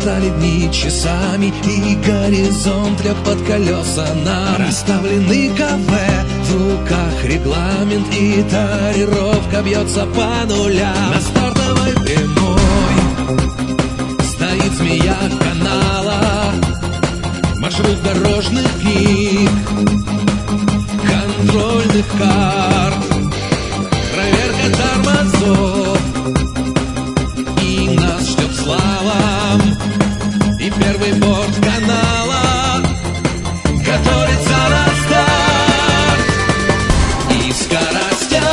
стали дни часами, и горизонт лег под колеса нам. Расставлены кафе, в руках регламент, и тарировка бьется по нулям. На стартовой прямой стоит змея канала, маршрут дорожных книг, контрольных карт, проверка тормозов, и нас ждет слава, и первый борт канала готовится на старт. И скоростям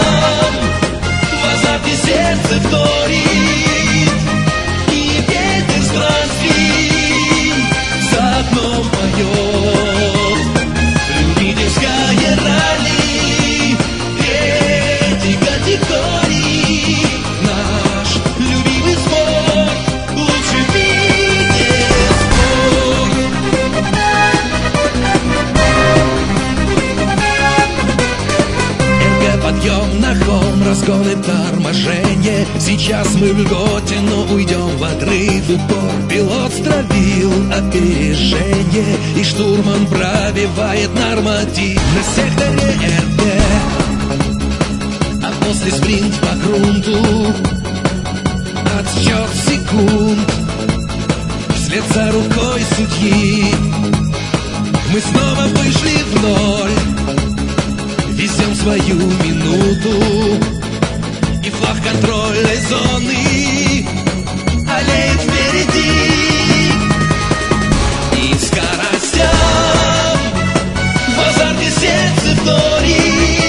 в азарте сердце вторит, и ветер странствий за окном поет. Любительское ралли третьей категории, наш любимый спорт, лучший в мире спорт. Подъем на холм, разгоны, торможение. Сейчас мы в льготе, но уйдем в отрыв. Упор пилот стравил опережение, и штурман пробивает норматив на секторе РД. А после спринт по грунту, отсчет секунд, вслед за рукой судьи мы снова вышли в ноль. Везем свою минуту, и флаг контрольной зоны олеет впереди. И скоростям в азарте сердце вторит,